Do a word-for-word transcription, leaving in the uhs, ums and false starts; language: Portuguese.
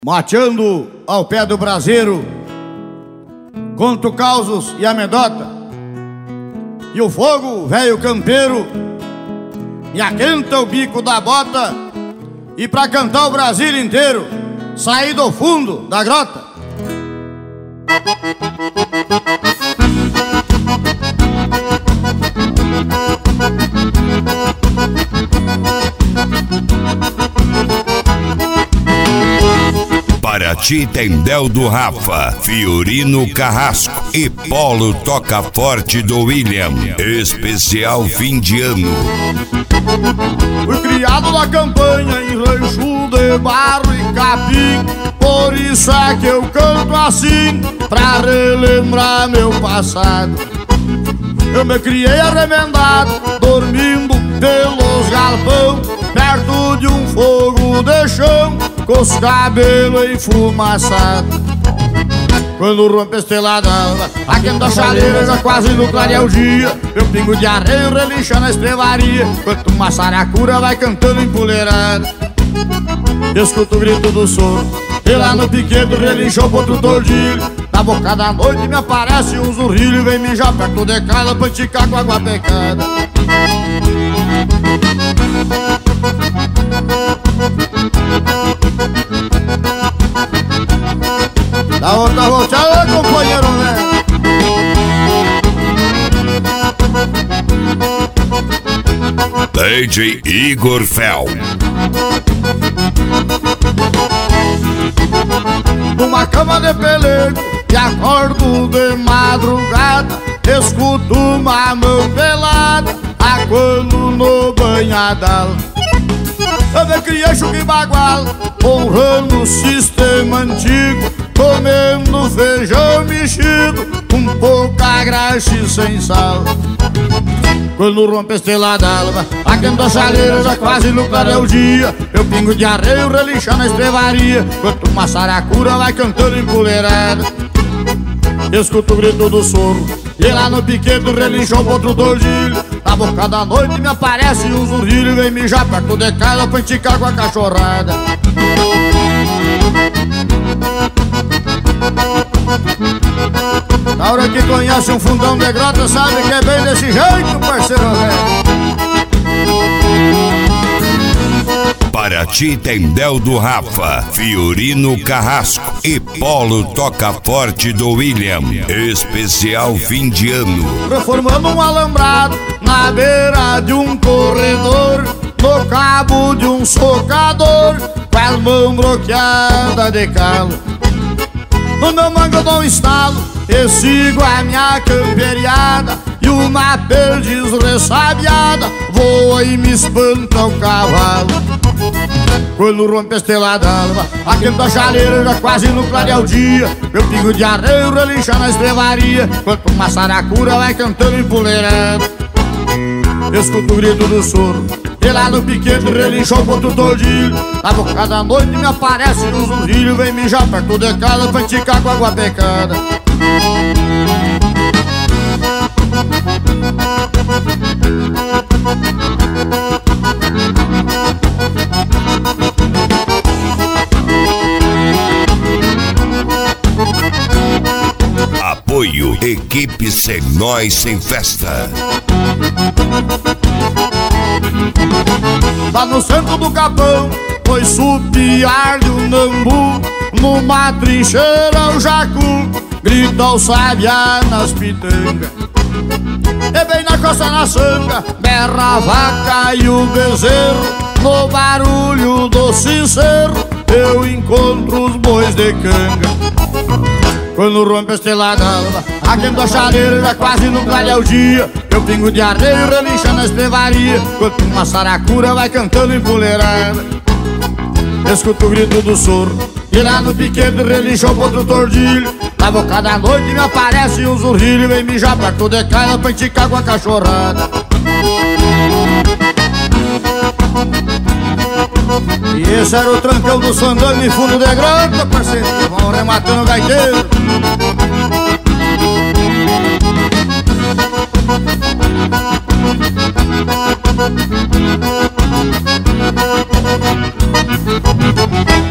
Mateando ao pé do braseiro, conto causos e amedota, e o fogo, velho campeiro, me aquenta o bico da bota. E pra cantar o Brasil inteiro, saí do fundo da grota. Paraty tem Del do Rafa, Fiorino Carrasco e Polo Toca Forte do William. Especial fim de ano. Fui criado na campanha em rancho de barro e capim, por isso é que eu canto assim, pra relembrar meu passado. Eu me criei arremendado, dormindo pelos galpão, perto de um fogo de chão, com os cabelos enfumaçados. Quando rompe a estrela d'alva, aquenta a chaleira, já quase no clarear o dia, meu pingo de arreio relincha na estrevaria, enquanto uma saracura vai cantando empoleirada. Escuto o grito do sono, e lá no piquedo relinchou pro outro tordilho. Na boca da noite me aparece um zurrilho, vem mijar perto de casa pra esticar com água pecada. Da outra volteada, companheiro, né? D J Igor Fel. Numa cama de pelego e acordo de madrugada, escuto uma mão pelada aguando no banhadal. Eu me criei chuca e bagual, honrando o sistema antigo, comendo feijão mexido, com pouca graxa e sem sal. Quando rompe a estrela d'alva, aquenta a chaleira, já quase no clarear o dia, meu pingo de arreio relincha na estrevaria, enquanto uma saracura vai cantando empoleirada. Escuto o grito do soro, e lá no piquedo relinchou pro outro tordilho. Na boca da noite me aparece um zurrilho, vem mijar perto de casa pra enticar com a cachorrada. Na hora que conhece um fundão de grota, sabe que é bem desse jeito, parceiro velho. Paraty tem Del do Rafa, Fiorino Carrasco e Polo Toca Forte do William. Especial fim de ano. Reformando um alambrado na beira de um corredor, no cabo de um socador, com as mãos bloqueadas de calo. No meu mango eu dou um estalo e sigo a minha camperiada, e uma perdiz ressabiada voa e me espanta o cavalo. Quando rompe a estrela d'alva, aquenta a chaleira, já quase no clarear o dia, meu pingo de arreio relincha na estrevaria, enquanto uma saracura vai cantando empoleirada. Escuto o grito do soro, e lá no piquedo relinchou pro outro tordilho. Na boca da noite me aparece um zurrilho, vem mijar perto de casa pra enticar com água pecada. Apoio Equipe Sem Nós Sem Festa. Lá no centro do capão foi supiar-lhe o nambu, numa trincheira o jacu grita o sabiá nas pitangas. E bem na costa na sanga berra a vaca e o bezerro, no barulho do sincero eu encontro os bois de canga. Quando rompe a estrela d'alva, aquenta a chaleira, já quase no clarear o dia, meu pingo de arreio relincha na estrevaria, enquanto uma saracura vai cantando empoleirada. Escuto o grito do soro, e lá no piquedo relinchou pro outro tordilho. Na boca da noite me aparece um zurrilho, vem mijar perto de casa pra enticar com a cachorrada. E esse era o trancão do sandango em fundo de grota, parceiro, vão rematando o gaiteiro. Thank you.